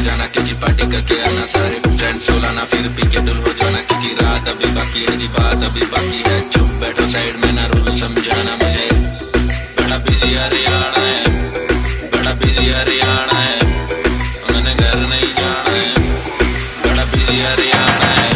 जाना क्योंकि पार्टी करके आना सारे फ्रेंड्स को लाना फिर पी के डुल हो जाना क्योंकि रात अभी बाकी है जी बात अभी बाकी है। चुप बैठो साइड में ना रूल समझाना मुझे। बड़ा बिजी हरियाणा है, बड़ा बिजी हरियाणा है, उन्होंने घर नहीं जाना है। बड़ा बिजी हरियाणा है।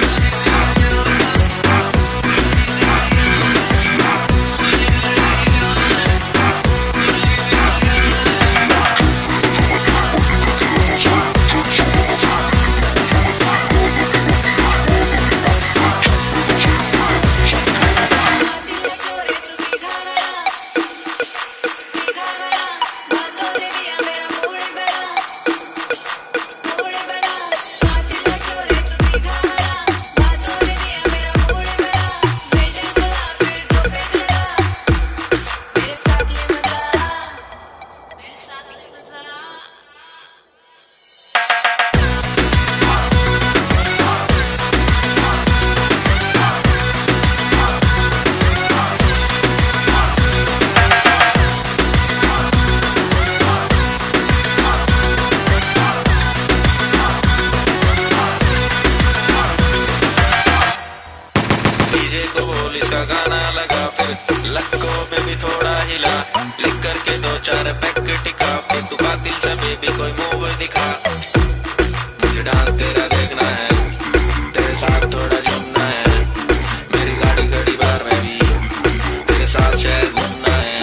इसका गाना लगा फिर लक्को बेबी थोड़ा हिला, लिख करके 2-4 पैक टिका, फिर तू कातिल सा बेबी कोई मूव दिखा। मुझे डांस तेरा देखना है, तेरे साथ थोड़ा जमना है, मेरी गाड़ी खड़ी बार में भी तेरे साथ शहर घूमना है।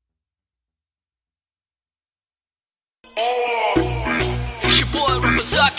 It's your boy Rapper Zuck.